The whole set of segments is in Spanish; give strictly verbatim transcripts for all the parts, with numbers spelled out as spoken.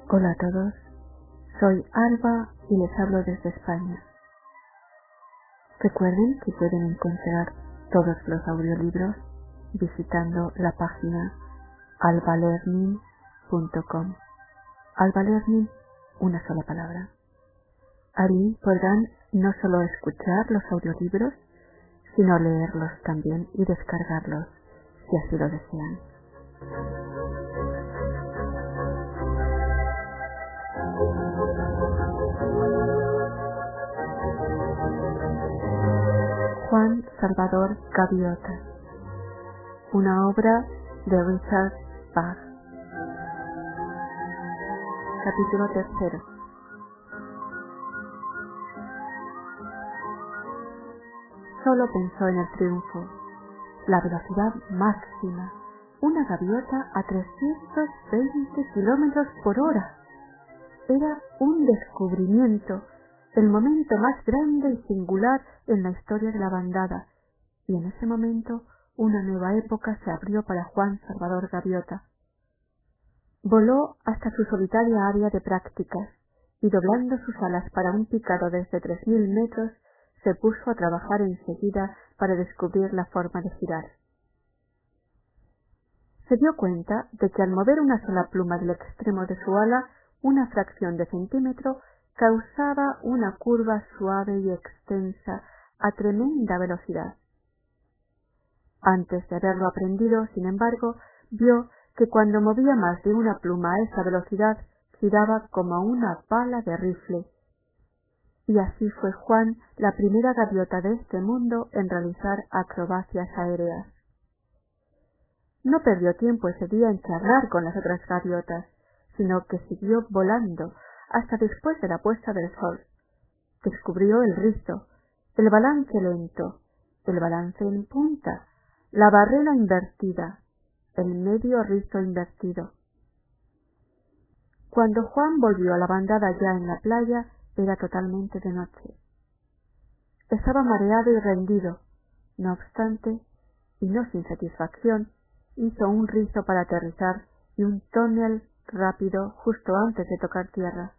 Hola a todos, soy Alba y les hablo desde España. Recuerden que pueden encontrar todos los audiolibros visitando la página alba learning punto com. Alba Learning, una sola palabra. Allí podrán no solo escuchar los audiolibros, sino leerlos también y descargarlos si así lo desean. Juan Salvador Gaviota, una obra de Richard Bach. Capítulo tercero. Solo pensó en el triunfo, la velocidad máxima, una gaviota a trescientos veinte kilómetros por hora. Era un descubrimiento, el momento más grande y singular en la historia de la bandada, y en ese momento una nueva época se abrió para Juan Salvador Gaviota. Voló hasta su solitaria área de prácticas, y doblando sus alas para un picado desde tres mil metros, se puso a trabajar enseguida para descubrir la forma de girar. Se dio cuenta de que al mover una sola pluma del extremo de su ala, una fracción de centímetro, causaba una curva suave y extensa a tremenda velocidad. Antes de haberlo aprendido, sin embargo, vio que cuando movía más de una pluma a esa velocidad, giraba como una bala de rifle. Y así fue Juan la primera gaviota de este mundo en realizar acrobacias aéreas. No perdió tiempo ese día en charlar con las otras gaviotas, sino que siguió volando hasta después de la puesta del sol. Descubrió el rizo, el balance lento, el balance en punta, la barrera invertida, el medio rizo invertido. Cuando Juan volvió a la bandada ya en la playa, era totalmente de noche. Estaba mareado y rendido, no obstante, y no sin satisfacción, hizo un rizo para aterrizar y un tonel rápido justo antes de tocar tierra.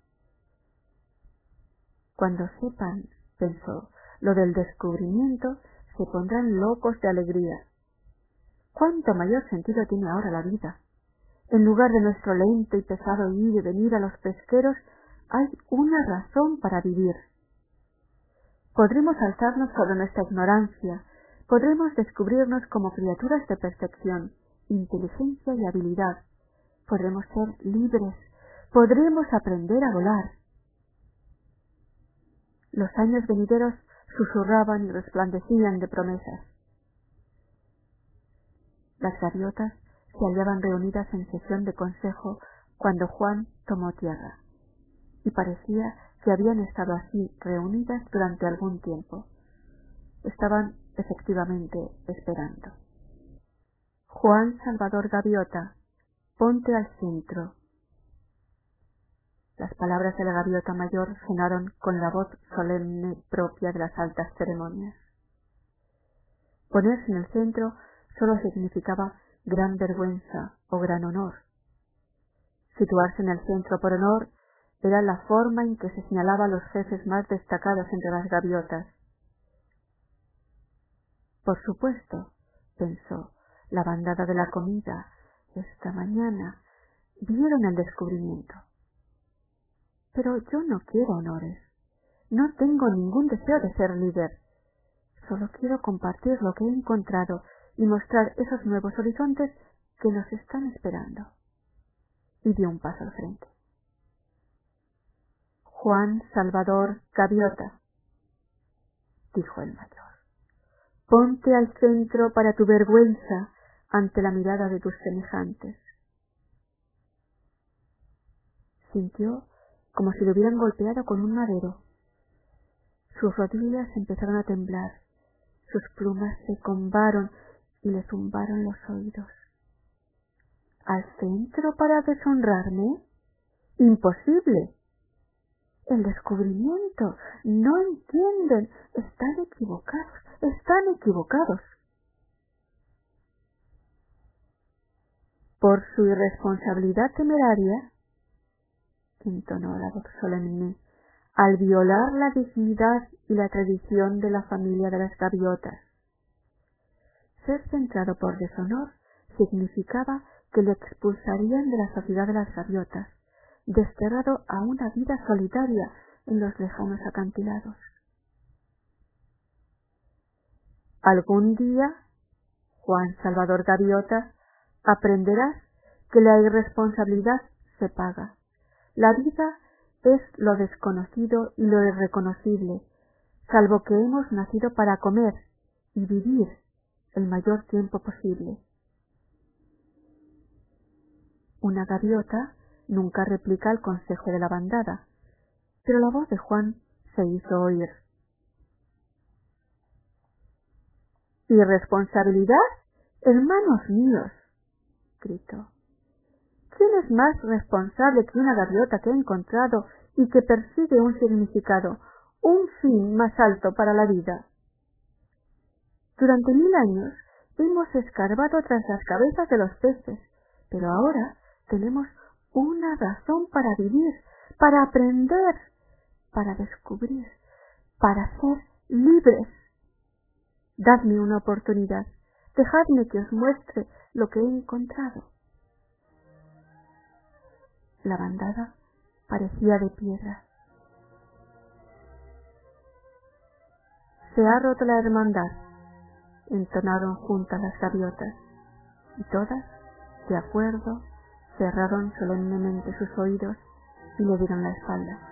Cuando sepan, pensó, lo del descubrimiento, se pondrán locos de alegría. ¿Cuánto mayor sentido tiene ahora la vida? En lugar de nuestro lento y pesado ir y venir a los pesqueros, hay una razón para vivir. Podremos alzarnos sobre nuestra ignorancia, podremos descubrirnos como criaturas de perfección, inteligencia y habilidad, podremos ser libres, podremos aprender a volar. Los años venideros susurraban y resplandecían de promesas. Las gaviotas se hallaban reunidas en sesión de consejo cuando Juan tomó tierra, y parecía que habían estado así reunidas durante algún tiempo. Estaban efectivamente esperando. Juan Salvador Gaviota, ponte al centro. Las palabras de la gaviota mayor sonaron con la voz solemne propia de las altas ceremonias. Ponerse en el centro solo significaba gran vergüenza o gran honor. Situarse en el centro por honor era la forma en que se señalaba a los jefes más destacados entre las gaviotas. Por supuesto, pensó, la bandada de la comida, esta mañana, vieron el descubrimiento. Pero yo no quiero honores, no tengo ningún deseo de ser líder, solo quiero compartir lo que he encontrado y mostrar esos nuevos horizontes que nos están esperando. Y dio un paso al frente. Juan Salvador Gaviota, dijo el mayor, ponte al centro para tu vergüenza ante la mirada de tus semejantes. Sintió como si le hubieran golpeado con un madero. Sus rodillas empezaron a temblar, sus plumas se combaron y le zumbaron los oídos. ¿Al centro para deshonrarme? ¡Imposible! El descubrimiento. No entienden. Están equivocados. Están equivocados. Por su irresponsabilidad temeraria, entonó la voz solemne, al violar la dignidad y la tradición de la familia de las gaviotas. Ser centrado por deshonor significaba que le expulsarían de la sociedad de las gaviotas, desterrado a una vida solitaria en los lejanos acantilados. Algún día, Juan Salvador Gaviota, aprenderás que la irresponsabilidad se paga. La vida es lo desconocido y lo irreconocible, salvo que hemos nacido para comer y vivir el mayor tiempo posible. Una gaviota nunca replica el consejo de la bandada, pero la voz de Juan se hizo oír. —¿Irresponsabilidad? Hermanos míos —gritó—, ¿quién es más responsable que una gaviota que ha encontrado y que persigue un significado, un fin más alto para la vida? Durante mil años hemos escarbado tras las cabezas de los peces, pero ahora tenemos una razón para vivir, para aprender, para descubrir, para ser libres. Dadme una oportunidad, dejadme que os muestre lo que he encontrado. La bandada parecía de piedra. Se ha roto la hermandad, entonaron juntas las gaviotas, y todas, de acuerdo, cerraron solemnemente sus oídos y le dieron la espalda.